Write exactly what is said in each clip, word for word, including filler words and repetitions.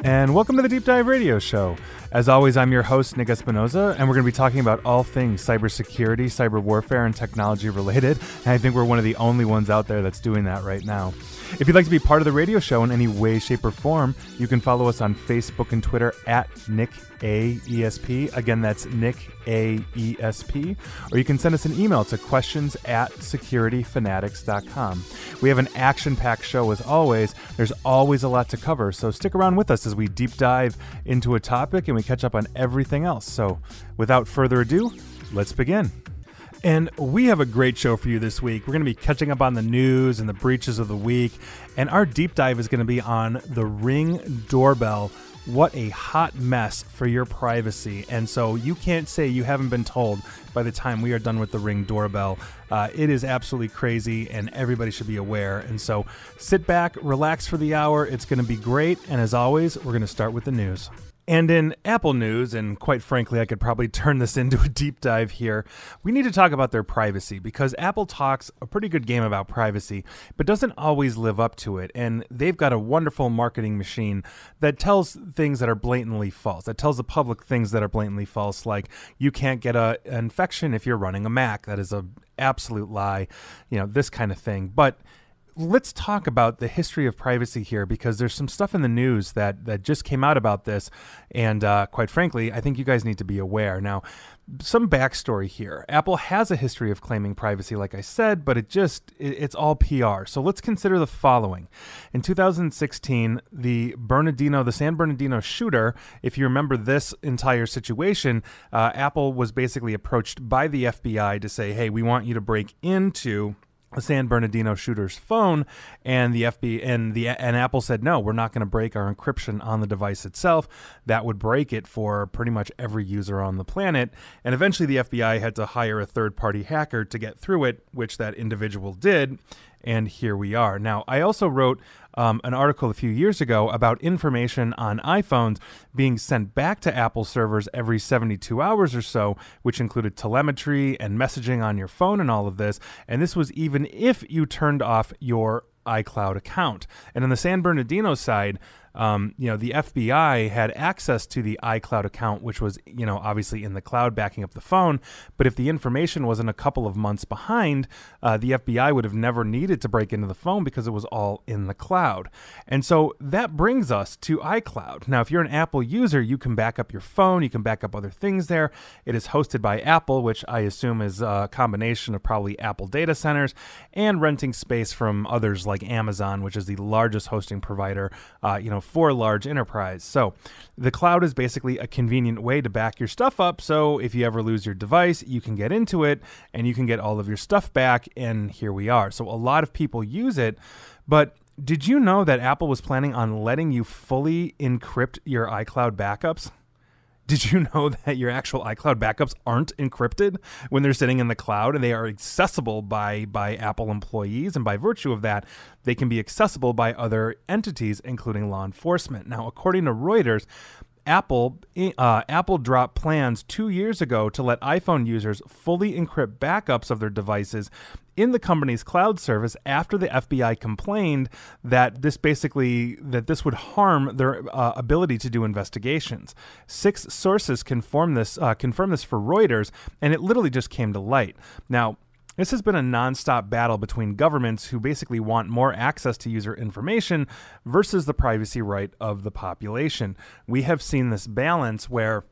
and welcome to the Deep Dive Radio Show. As always, I'm your host, Nick Espinoza, and we're going to be talking about all things cybersecurity, cyber warfare, and technology related. And I think we're one of the only ones out there that's doing that right now. If you'd like to be part of the radio show in any way, shape, or form, you can follow us on Facebook and Twitter at Nick A E S P. Again, that's Nick A E S P. Or you can send us an email to questions at security fanatics dot com. We have an action-packed show as always. There's always a lot to cover, so stick around with us as we deep dive into a topic and we catch up on everything else. So without further ado, let's begin. And we have a great show for you this week. We're going to be catching up on the news and the breaches of the week. And our deep dive is going to be on the Ring doorbell. What a hot mess for your privacy. And so you can't say you haven't been told by the time we are done with the Ring doorbell. Uh, it is absolutely crazy and everybody should be aware. And so sit back, relax for the hour. It's going to be great. And as always, we're going to start with the news. And in Apple news, and quite frankly, I could probably turn this into a deep dive here, we need to talk about their privacy because Apple talks a pretty good game about privacy, but doesn't always live up to it. And they've got a wonderful marketing machine that tells things that are blatantly false, that tells the public things that are blatantly false, like you can't get a, an infection if you're running a Mac. That is an absolute lie, you know, this kind of thing. But let's talk about the history of privacy here because there's some stuff in the news that, that just came out about this. And uh, quite frankly, I think you guys need to be aware. Now, some backstory here. Apple has a history of claiming privacy, like I said, but it just, it, it's all P R. So let's consider the following. In two thousand sixteen, the Bernardino, the San Bernardino shooter, if you remember this entire situation, uh, Apple was basically approached by the F B I to say, hey, we want you to break into the San Bernardino shooter's phone, and the F B I and the and Apple said no, we're not going to break our encryption on the device itself. That would break it for pretty much every user on the planet. And eventually, the F B I had to hire a third-party hacker to get through it, which that individual did. And here we are. Now, I also wrote um, an article a few years ago about information on iPhones being sent back to Apple servers every seventy-two hours or so, which included telemetry and messaging on your phone and all of this. And this was even if you turned off your iCloud account. And on the San Bernardino side, Um, you know, the F B I had access to the iCloud account, which was, you know, obviously in the cloud backing up the phone. But if the information wasn't a couple of months behind, uh, the F B I would have never needed to break into the phone because it was all in the cloud. And so that brings us to iCloud. Now, if you're an Apple user, you can back up your phone. You can back up other things there. It is hosted by Apple, which I assume is a combination of probably Apple data centers and renting space from others like Amazon, which is the largest hosting provider, uh, you know, for large enterprise. So the cloud is basically a convenient way to back your stuff up. So if you ever lose your device, you can get into it and you can get all of your stuff back. And here we are. So a lot of people use it. But did you know that Apple was planning on letting you fully encrypt your iCloud backups? Did you know that your actual iCloud backups aren't encrypted when they're sitting in the cloud, and they are accessible by, by Apple employees, and by virtue of that, they can be accessible by other entities, including law enforcement. Now, according to Reuters, Apple uh, Apple dropped plans two years ago to let iPhone users fully encrypt backups of their devices in the company's cloud service after the F B I complained that this basically that this would harm their uh, ability to do investigations. Six sources confirm this uh, confirm this for Reuters, and it literally just came to light. Now, this has been a nonstop battle between governments who basically want more access to user information versus the privacy right of the population. We have seen this balance where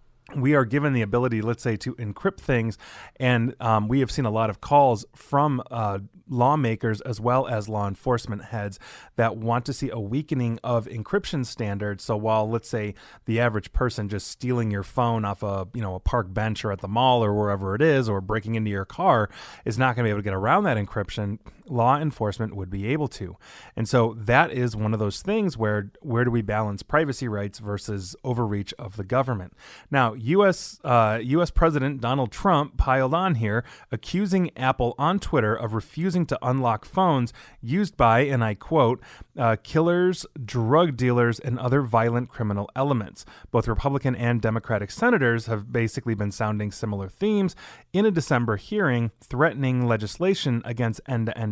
we are given the ability, let's say, to encrypt things, and um, we have seen a lot of calls from uh, lawmakers as well as law enforcement heads that want to see a weakening of encryption standards. So while, let's say, the average person just stealing your phone off a you know a park bench or at the mall or wherever it is, or breaking into your car, is not going to be able to get around that encryption, law enforcement would be able to. And so that is one of those things where where do we balance privacy rights versus overreach of the government? Now, U S uh, U S President Donald Trump piled on here, accusing Apple on Twitter of refusing to unlock phones used by, and I quote, uh, killers, drug dealers, and other violent criminal elements. Both Republican and Democratic senators have basically been sounding similar themes in a December hearing, threatening legislation against end-to-end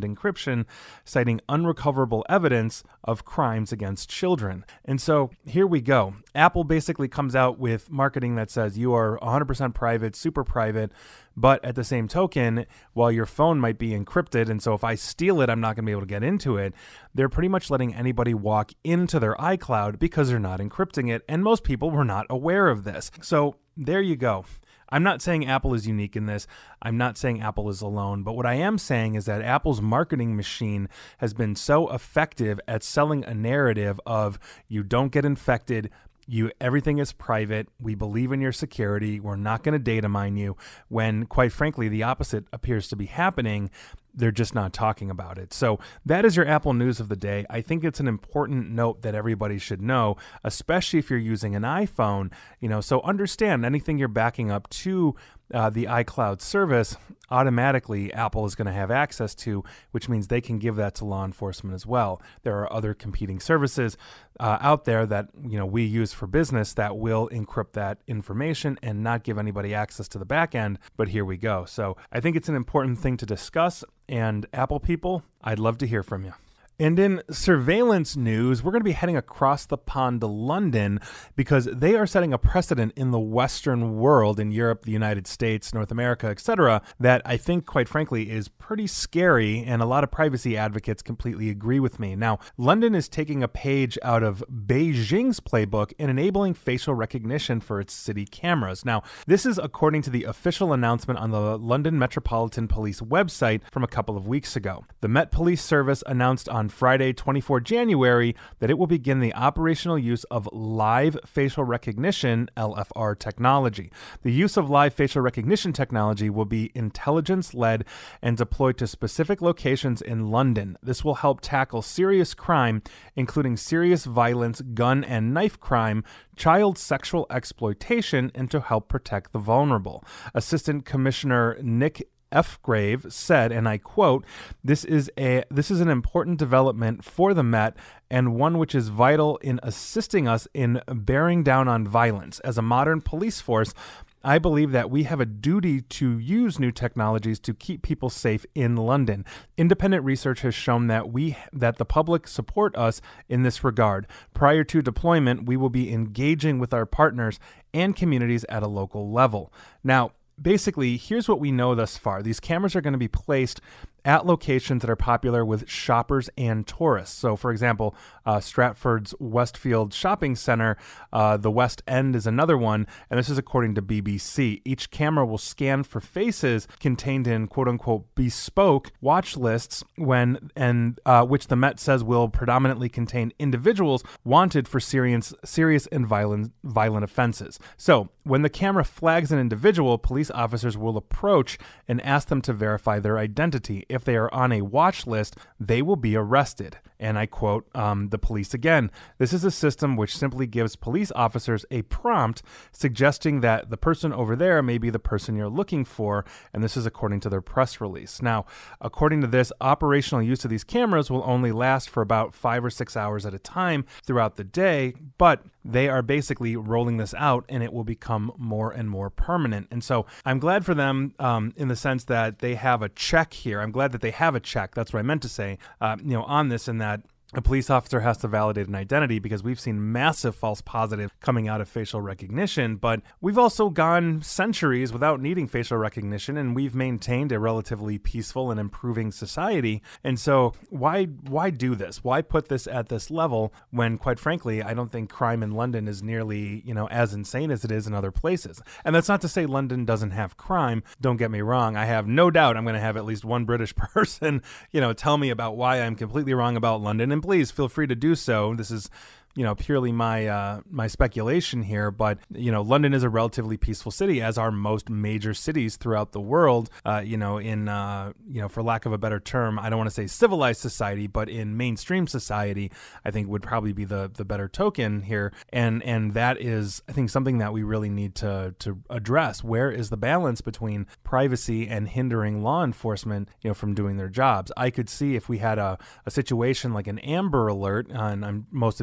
encryption, citing unrecoverable evidence of crimes against children. And so here we go. Apple basically comes out with marketing that says you are one hundred percent private, super private, but at the same token, while your phone might be encrypted, and so if I steal it, I'm not going to be able to get into it, they're pretty much letting anybody walk into their iCloud because they're not encrypting it, and most people were not aware of this. So there you go. I'm not saying Apple is unique in this. I'm not saying Apple is alone. But what I am saying is that Apple's marketing machine has been so effective at selling a narrative of you don't get infected, You, everything is private. We believe in your security. We're not going to data mine you, when, quite frankly, the opposite appears to be happening. They're just not talking about it. So that is your Apple news of the day. I think it's an important note that everybody should know, especially if you're using an iPhone. You know, so understand anything you're backing up to uh, the iCloud service, automatically Apple is going to have access to, which means they can give that to law enforcement as well. There are other competing services uh, out there that, you know, we use for business that will encrypt that information and not give anybody access to the back end. But here we go. So I think it's an important thing to discuss. And Apple people, I'd love to hear from you. And in surveillance news, we're going to be heading across the pond to London because they are setting a precedent in the Western world, in Europe, the United States, North America, et cetera, that I think, quite frankly, is pretty scary, and a lot of privacy advocates completely agree with me. Now, London is taking a page out of Beijing's playbook in enabling facial recognition for its city cameras. Now, this is according to the official announcement on the London Metropolitan Police website from a couple of weeks ago. The Met Police Service announced on Friday, the twenty-fourth of January, that it will begin the operational use of live facial recognition, L F R technology. The use of live facial recognition technology will be intelligence-led and deployed to specific locations in London. This will help tackle serious crime, including serious violence, gun and knife crime, child sexual exploitation, and to help protect the vulnerable. Assistant Commissioner Nick F. Grave said, and I quote, this is a this is an important development for the Met and one which is vital in assisting us in bearing down on violence. As a modern police force, I believe that we have a duty to use new technologies to keep people safe in London. Independent research has shown that we that the public support us in this regard. Prior to deployment, we will be engaging with our partners and communities at a local level. Now, basically, here's what we know thus far. These cameras are going to be placed at locations that are popular with shoppers and tourists. So, for example, uh, Stratford's Westfield Shopping Center, uh, the West End is another one, and this is according to B B C. Each camera will scan for faces contained in quote-unquote bespoke watch lists, when and uh, which the Met says will predominantly contain individuals wanted for serious, serious and violent, violent offenses. So, when the camera flags an individual, police officers will approach and ask them to verify their identity. If they are on a watch list, they will be arrested. And I quote um, the police again, this is a system which simply gives police officers a prompt suggesting that the person over there may be the person you're looking for. And this is according to their press release. Now, according to this, operational use of these cameras will only last for about five or six hours at a time throughout the day, but they are basically rolling this out and it will become more and more permanent. And so I'm glad for them um, in the sense that they have a check here. I'm glad that they have a check. That's what I meant to say, uh, you know, on this, and that a police officer has to validate an identity, because we've seen massive false positives coming out of facial recognition, but we've also gone centuries without needing facial recognition, and we've maintained a relatively peaceful and improving society. And so why why do this? Why put this at this level when, quite frankly, I don't think crime in London is nearly, you know, as insane as it is in other places. And that's not to say London doesn't have crime. Don't get me wrong. I have no doubt I'm going to have at least one British person, you know, tell me about why I'm completely wrong about London. And please feel free to do so. This is, you know, purely my uh, my speculation here, but, you know, London is a relatively peaceful city, as are most major cities throughout the world, uh, you know, in, uh, you know, for lack of a better term, I don't want to say civilized society, but in mainstream society, I think would probably be the the better token here. And and that is, I think, something that we really need to to address. Where is the balance between privacy and hindering law enforcement, you know, from doing their jobs? I could see if we had a, a situation like an Amber Alert, uh, and I'm, most of you here in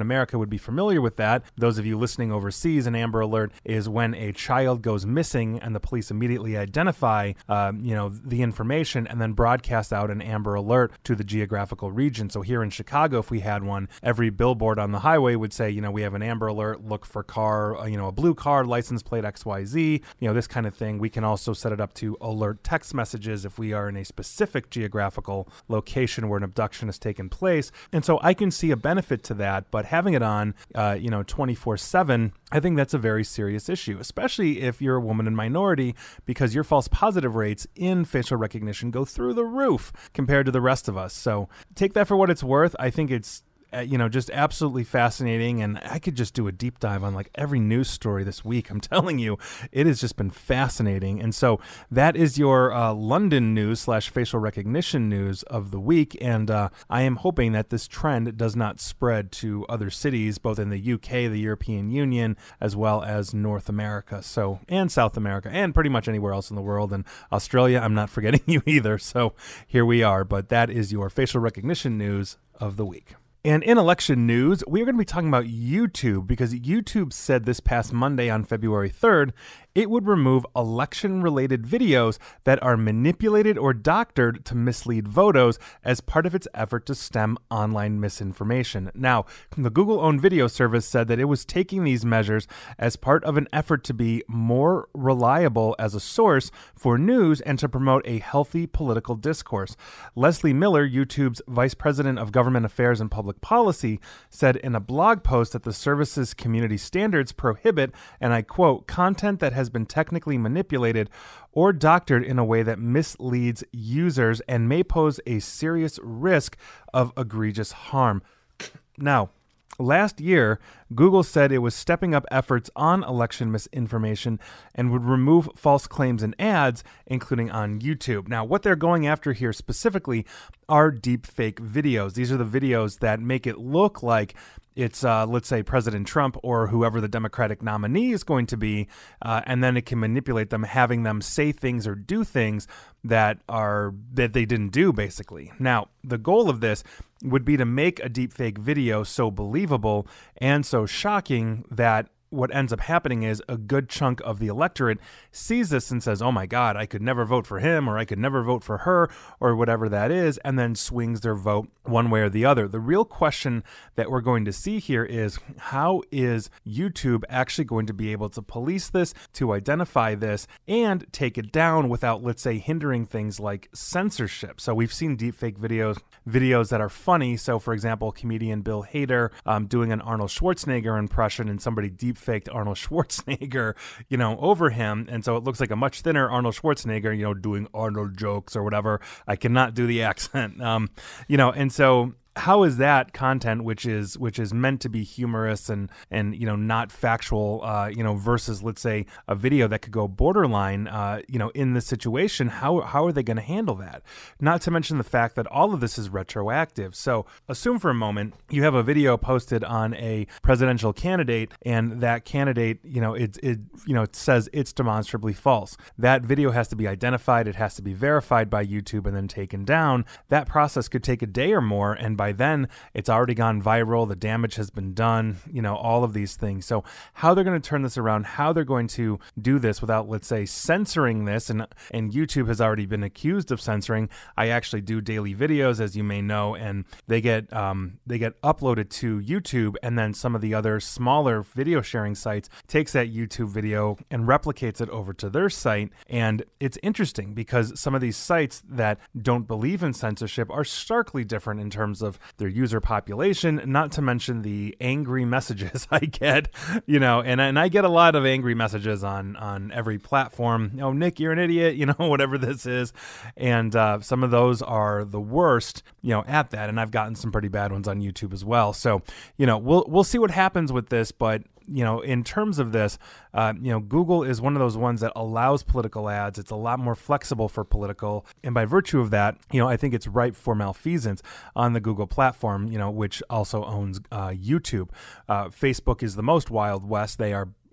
America would be familiar with that. Those of you listening overseas, an Amber Alert is when a child goes missing and the police immediately identify, um, you know, the information and then broadcast out an Amber Alert to the geographical region. So here in Chicago, if we had one, every billboard on the highway would say, you know, we have an Amber Alert, look for car, uh, you know, a blue car, license plate X Y Z, you know, this kind of thing. We can also set it up to alert text messages if we are in a specific geographical location where an abduction has taken place. And so I can see a benefit to that, but having it on, uh, you know, twenty-four seven, I think that's a very serious issue, especially if you're a woman and minority, because your false positive rates in facial recognition go through the roof compared to the rest of us. So take that for what it's worth. I think it's Uh, you know, just absolutely fascinating. And I could just do a deep dive on like every news story this week. I'm telling you, it has just been fascinating. And so that is your uh, London news slash facial recognition news of the week. And uh, I am hoping that this trend does not spread to other cities, both in the U K, the European Union, as well as North America. So, and South America, and pretty much anywhere else in the world. And Australia, I'm not forgetting you either. So here we are. But that is your facial recognition news of the week. And in election news, we are going to be talking about YouTube, because YouTube said this past Monday on February third, it would remove election-related videos that are manipulated or doctored to mislead voters as part of its effort to stem online misinformation. Now, the Google-owned video service said that it was taking these measures as part of an effort to be more reliable as a source for news and to promote a healthy political discourse. Leslie Miller, YouTube's Vice President of Government Affairs and Public Policy, said in a blog post that the service's community standards prohibit, and I quote, content that has been technically manipulated or doctored in a way that misleads users and may pose a serious risk of egregious harm. Now, last year, Google said it was stepping up efforts on election misinformation and would remove false claims and ads, including on YouTube. Now, what they're going after here specifically are deepfake videos. These are the videos that make it look like it's, uh, let's say, President Trump or whoever the Democratic nominee is going to be, uh, and then it can manipulate them, having them say things or do things that are that they didn't do, basically. Now, the goal of this would be to make a deepfake video so believable and so shocking that what ends up happening is a good chunk of the electorate sees this and says, oh my God, I could never vote for him, or I could never vote for her, or whatever that is, and then swings their vote one way or the other. The real question that we're going to see here is, how is YouTube actually going to be able to police this, to identify this, and take it down without, let's say, hindering things like censorship? So we've seen deepfake videos, videos that are funny. So for example, comedian Bill Hader um, doing an Arnold Schwarzenegger impression, and somebody deep faked Arnold Schwarzenegger, you know, over him. And so it looks like a much thinner Arnold Schwarzenegger, you know, doing Arnold jokes or whatever. I cannot do the accent, um, you know, and so how is that content, which is which is meant to be humorous and and you know not factual, uh, you know, versus let's say a video that could go borderline, uh, you know, in this situation? How how are they going to handle that? Not to mention the fact that all of this is retroactive. So assume for a moment you have a video posted on a presidential candidate, and that candidate, you know, it it you know it says it's demonstrably false. That video has to be identified. It has to be verified by YouTube and then taken down. That process could take a day or more, and by By then, it's already gone viral. The damage has been done, you know, all of these things. So how they're going to turn this around, how they're going to do this without, let's say, censoring this, and and YouTube has already been accused of censoring. I actually do daily videos, as you may know, and they get um, they get uploaded to YouTube, and then some of the other smaller video sharing sites takes that YouTube video and replicates it over to their site. And it's interesting because some of these sites that don't believe in censorship are starkly different in terms of their user population, not to mention the angry messages I get, you know, and, and I get a lot of angry messages on, on every platform. Oh, Nick, you're an idiot, you know, whatever this is. And uh, some of those are the worst, you know, at that. And I've gotten some pretty bad ones on YouTube as well. So, you know, we'll, we'll see what happens with this, but you know, in terms of this, uh, you know, Google is one of those ones that allows political ads. It's a lot more flexible for political. And by virtue of that, you know, I think it's ripe for malfeasance on the Google platform, you know, which also owns uh, YouTube. Uh, Facebook is the most Wild West. They are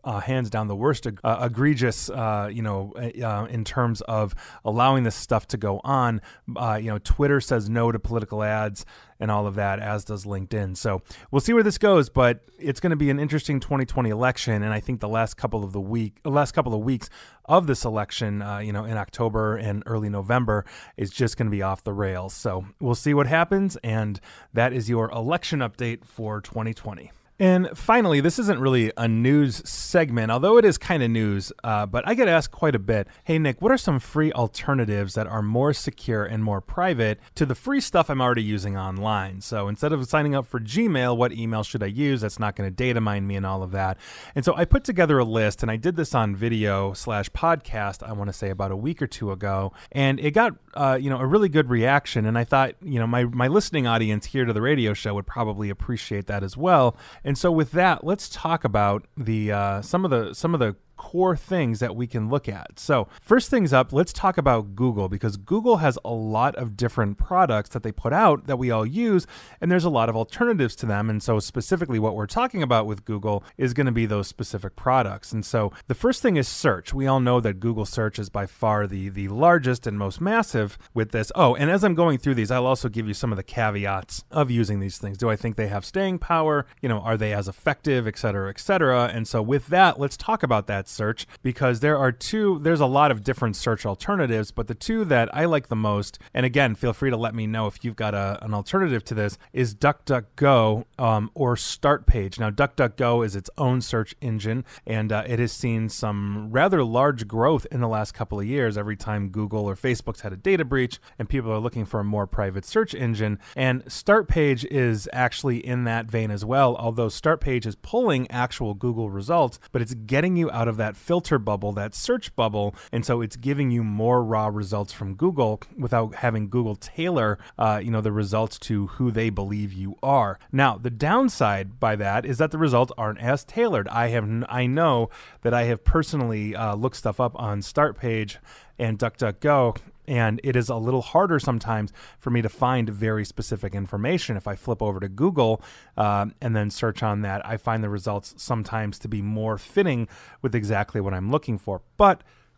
uh, hands down the worst uh, egregious, uh, you know, uh, in terms of allowing this stuff to go on. Uh, you know, Twitter says no to political ads and all of that, as does LinkedIn. So we'll see where this goes, but it's going to be an interesting twenty twenty election. And I think the last couple of the week, last couple of weeks of this election, uh, you know, in October and early November is just going to be off the rails. So we'll see what happens. And that is your election update for twenty twenty. And finally, this isn't really a news segment, although it is kind of news, uh, but I get asked quite a bit, hey, Nick, what are some free alternatives that are more secure and more private to the free stuff I'm already using online? So instead of signing up for Gmail, what email should I use that's not going to data mine me and all of that? And so I put together a list, and I did this on video slash podcast, I want to say about a week or two ago, and it got uh, you know, a really good reaction. And I thought, you know, my, my listening audience here to the radio show would probably appreciate that as well. And so with that, let's talk about the uh, some of the some of the core things that we can look at. So first things up, let's talk about Google, because Google has a lot of different products that they put out that we all use, and there's a lot of alternatives to them. And so specifically what we're talking about with Google is going to be those specific products. And so the first thing is search. We all know that Google search is by far the, the largest and most massive with this. Oh, and as I'm going through these, I'll also give you some of the caveats of using these things. Do I think they have staying power? You know, are they as effective, et cetera, et cetera? And so with that, let's talk about that search, because there are two, there's a lot of different search alternatives, but the two that I like the most, and again, feel free to let me know if you've got a, an alternative to this, is DuckDuckGo um, or StartPage. Now, DuckDuckGo is its own search engine, and uh, it has seen some rather large growth in the last couple of years every time Google or Facebook's had a data breach and people are looking for a more private search engine. And StartPage is actually in that vein as well, although StartPage is pulling actual Google results, but it's getting you out of that filter bubble, that search bubble, and so it's giving you more raw results from Google without having Google tailor, uh, you know, the results to who they believe you are. Now, the downside by that is that the results aren't as tailored. I have, I know that I have personally uh, looked stuff up on StartPage and DuckDuckGo, and it is a little harder sometimes for me to find very specific information. If I flip over to Google uh, and then search on that, I find the results sometimes to be more fitting with exactly what I'm looking for. But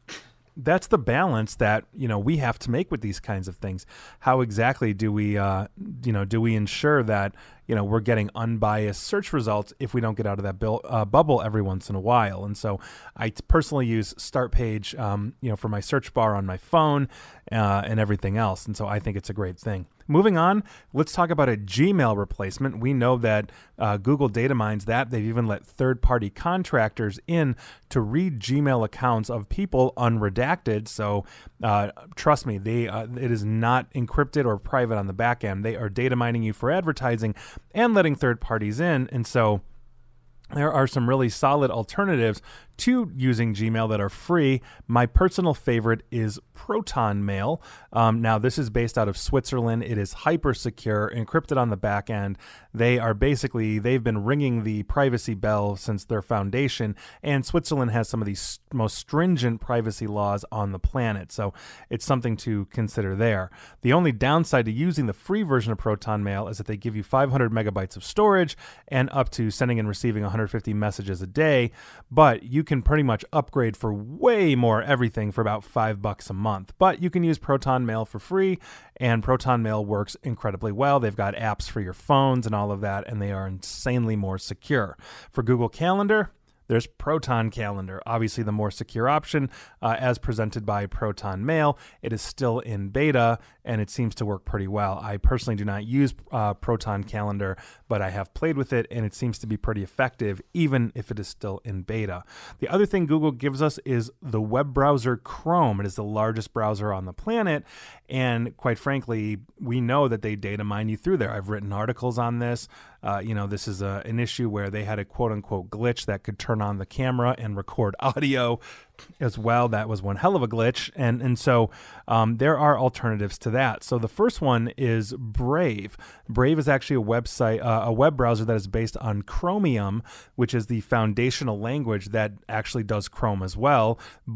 that's the balance that, you know, we have to make with these kinds of things. How exactly do we, uh, you know, do we ensure that, you know, we're getting unbiased search results if we don't get out of that bil- uh, bubble every once in a while? And so I t- personally use StartPage, um, you know, for my search bar on my phone uh, and everything else. And so I think it's a great thing. Moving on, let's talk about a Gmail replacement. We know that uh, Google data mines that. They've even let third-party contractors in to read Gmail accounts of people unredacted. So uh, trust me, they uh, it is not encrypted or private on the back end. They are data mining you for advertising and letting third parties in. And so there are some really solid alternatives to using Gmail that are free. My personal favorite is ProtonMail. Um, now, this is based out of Switzerland. It is hyper secure, encrypted on the back end. They are basically, they've been ringing the privacy bell since their foundation, and Switzerland has some of the st- most stringent privacy laws on the planet. So it's something to consider there. The only downside to using the free version of ProtonMail is that they give you five hundred megabytes of storage and up to sending and receiving one hundred fifty messages a day, but you can pretty much upgrade for way more everything for about five bucks a month. But you can use ProtonMail for free, and ProtonMail works incredibly well. They've got apps for your phones and all of that, and they are insanely more secure. For Google Calendar, there's Proton Calendar, obviously the more secure option, uh, as presented by ProtonMail. It is still in beta, and it seems to work pretty well. I personally do not use uh, Proton Calendar, but I have played with it, and it seems to be pretty effective, even if it is still in beta. The other thing Google gives us is the web browser Chrome. It is the largest browser on the planet, and quite frankly, we know that they data mine you through there. I've written articles on this. Uh, you know, this is a, an issue where they had a quote-unquote glitch that could turn on the camera and record audio as well. That was one hell of a glitch. And and so um, there are alternatives to that. So the first one is Brave. Brave is actually a website, uh, a web browser that is based on Chromium, which is the foundational language that actually does Chrome as well. But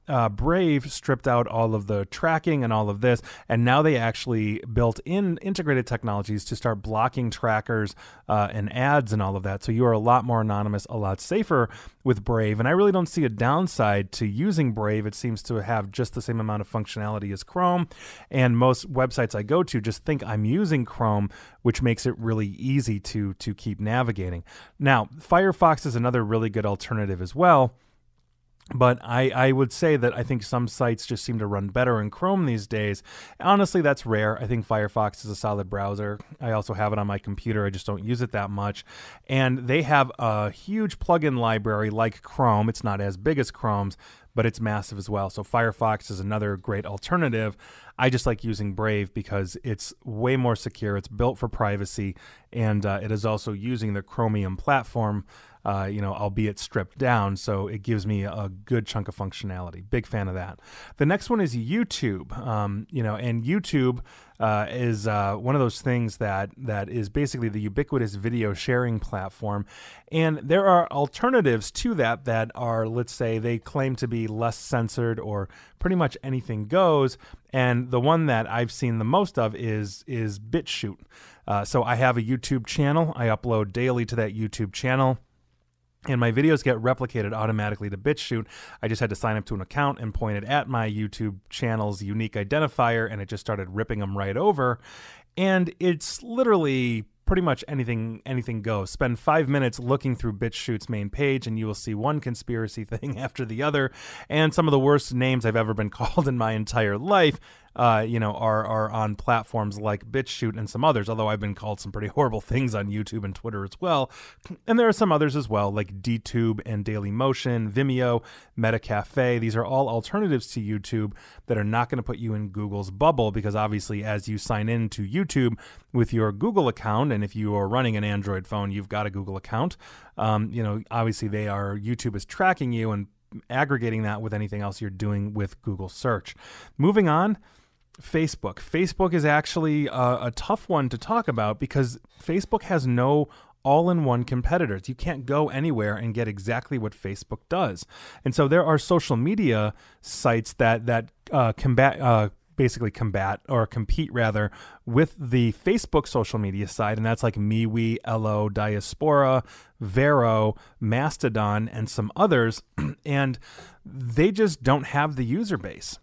uh, Brave stripped out all of the tracking and all of this, and now they actually built in integrated technologies to start blocking trackers uh, and ads and all of that. So you are a lot more anonymous, a lot safer with Brave. And I really don't see a downside to using Brave. It seems to have just the same amount of functionality as Chrome. And most websites I go to just think I'm using Chrome, which makes it really easy to, to keep navigating. Now, Firefox is another really good alternative as well. But I, I would say that I think some sites just seem to run better in Chrome these days. Honestly, that's rare. I think Firefox is a solid browser. I also have it on my computer. I just don't use it that much. And they have a huge plugin library like Chrome. It's not as big as Chrome's, but it's massive as well. So Firefox is another great alternative. I just like using Brave because it's way more secure. It's built for privacy, and uh, it is also using the Chromium platform, uh, you know, albeit stripped down. So it gives me a good chunk of functionality. Big fan of that. The next one is YouTube, um, you know, and YouTube uh, is uh, one of those things that that is basically the ubiquitous video sharing platform. And there are alternatives to that that are, let's say, they claim to be less censored or pretty much anything goes. And the one that I've seen the most of is is BitChute. Uh, so I have a YouTube channel. I upload daily to that YouTube channel, and my videos get replicated automatically to BitChute. I just had to sign up to an account and point it at my YouTube channel's unique identifier, and it just started ripping them right over. And it's literally pretty much anything anything goes. Spend five minutes looking through BitChute's main page, and you will see one conspiracy thing after the other, and some of the worst names I've ever been called in my entire life Uh, you know, are are on platforms like BitChute and some others, although I've been called some pretty horrible things on YouTube and Twitter as well. And there are some others as well, like DTube and Dailymotion, Vimeo, Metacafe. These are all alternatives to YouTube that are not going to put you in Google's bubble, because obviously as you sign in to YouTube with your Google account, and if you are running an Android phone, you've got a Google account, um, you know, obviously they are, YouTube is tracking you and aggregating that with anything else you're doing with Google search. Moving on, Facebook. Facebook is actually a, a tough one to talk about because Facebook has no all-in-one competitors. You can't go anywhere and get exactly what Facebook does. And so there are social media sites that that uh, combat uh, basically combat or compete rather with the Facebook social media side, and that's like MeWe, Ello, Diaspora, Vero, Mastodon, and some others, and they just don't have the user base.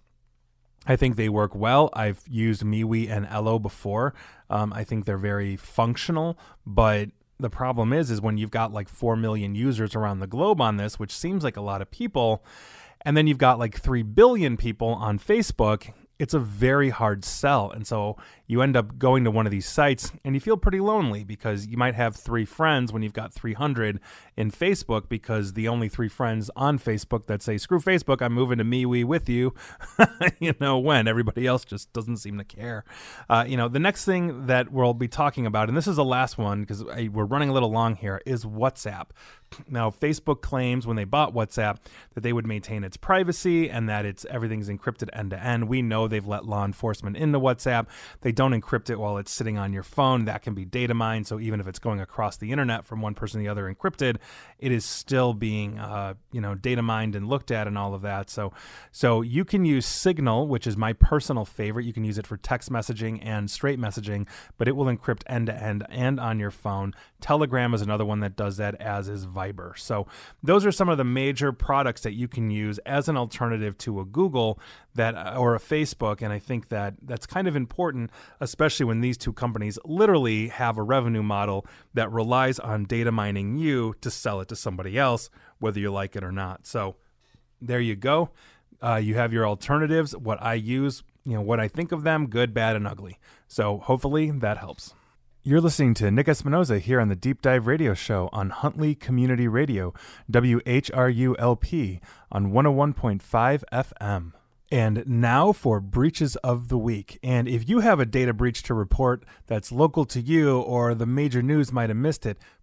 I think they work well. I've used MeWe and Ello before. Um, I think they're very functional, but the problem is, is when you've got like four million users around the globe on this, which seems like a lot of people, and then you've got like three billion people on Facebook, it's a very hard sell. And so you end up going to one of these sites and you feel pretty lonely because you might have three friends when you've got three hundred in Facebook, because the only three friends on Facebook that say, screw Facebook, I'm moving to MeWe with you, you know, when everybody else just doesn't seem to care. Uh, you know, the next thing that we'll be talking about, and this is the last one because we're running a little long here, is WhatsApp. Now, Facebook claims when they bought WhatsApp that they would maintain its privacy and that it's everything's encrypted end to end. We know they've let law enforcement into WhatsApp. They don't encrypt it while it's sitting on your phone. That can be data mined. So even if it's going across the internet from one person to the other encrypted, it is still being, uh, you know, data mined and looked at and all of that. So, so you can use Signal, which is my personal favorite. You can use it for text messaging and straight messaging, but it will encrypt end to end and on your phone. Telegram is another one that does that, as is Viber. So those are some of the major products that you can use as an alternative to a Google that or a Facebook. And I think that that's kind of important, especially when these two companies literally have a revenue model that relies on data mining you to sell it to somebody else, whether you like it or not. So there you go. Uh, you have your alternatives, what I use, you know, what I think of them, good, bad, and ugly. So hopefully that helps. You're listening to Nick Espinoza here on the Deep Dive Radio Show on Huntley Community Radio, W H R U L P, on one oh one point five F M. And now for breaches of the week. And if you have a data breach to report that's local to you or the major news might have missed it,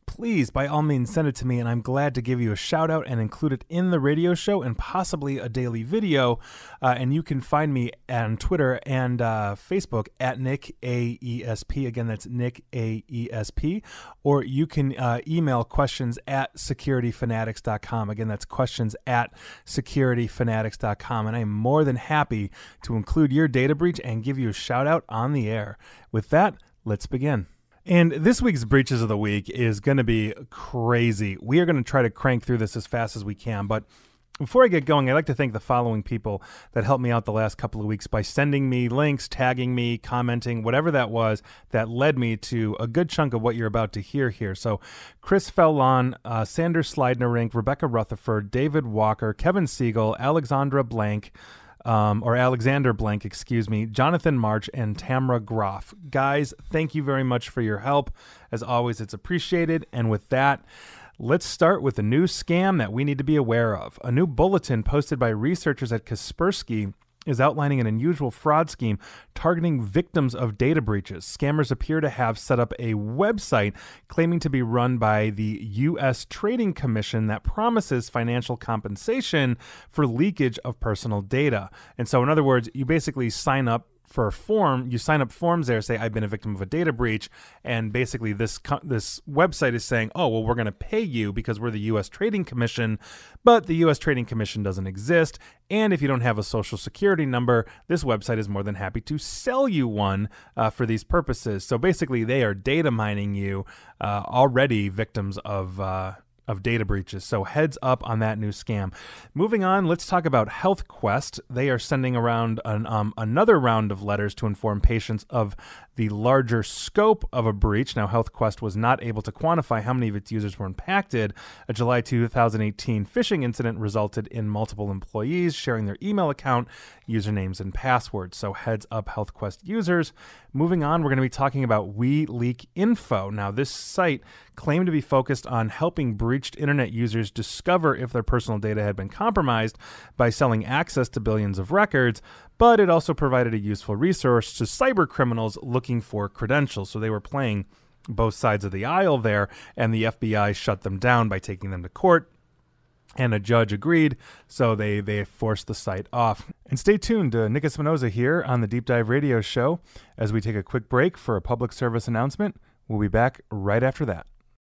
please, by all means, send it to me, and I'm glad to give you a shout out and include it in the radio show and possibly a daily video. Uh, and you can find me on Twitter and uh, Facebook at Nick A E S P. Again, that's Nick A E S P. Or you can uh, email questions at security fanatics dot com. Again, that's questions at security fanatics dot com. And I'm more than happy to include your data breach and give you a shout out on the air. With that, let's begin. And this week's Breaches of the Week is going to be crazy. We are going to try to crank through this as fast as we can. But before I get going, I'd like to thank the following people that helped me out the last couple of weeks by sending me links, tagging me, commenting, whatever that was that led me to a good chunk of what you're about to hear here. So Chris Fellon, uh, Sander Slidnerink, Rebecca Rutherford, David Walker, Kevin Siegel, Alexandra Blank, Um, or Alexander Blank, excuse me, Jonathan March, and Tamra Groff. Guys, thank you very much for your help. As always, it's appreciated. And with that, let's start with a new scam that we need to be aware of. A new bulletin posted by researchers at Kaspersky is outlining an unusual fraud scheme targeting victims of data breaches. Scammers appear to have set up a website claiming to be run by the U S Trading Commission that promises financial compensation for leakage of personal data. And so, in other words, you basically sign up for a form, you sign up forms there, say, I've been a victim of a data breach, and basically this co- this website is saying, oh, well, we're going to pay you because we're the U S Trading Commission, but the U S Trading Commission doesn't exist, and if you don't have a social security number, this website is more than happy to sell you one uh, for these purposes. So basically, they are data mining you, uh, already victims of uh of data breaches. So heads up on that new scam. Moving on, let's talk about HealthQuest. They are sending around an, um, another round of letters to inform patients of the larger scope of a breach. Now, HealthQuest was not able to quantify how many of its users were impacted. A July two thousand eighteen phishing incident resulted in multiple employees sharing their email account, usernames, and passwords. So heads up, HealthQuest users. Moving on, we're going to be talking about WeLeakInfo. Now, this site claimed to be focused on helping breached internet users discover if their personal data had been compromised by selling access to billions of records, but it also provided a useful resource to cyber criminals looking for credentials. So they were playing both sides of the aisle there, and the F B I shut them down by taking them to court. And a judge agreed, so they, they forced the site off. And stay tuned to Nick Espinoza here on the Deep Dive Radio Show as we take a quick break for a public service announcement. We'll be back right after that.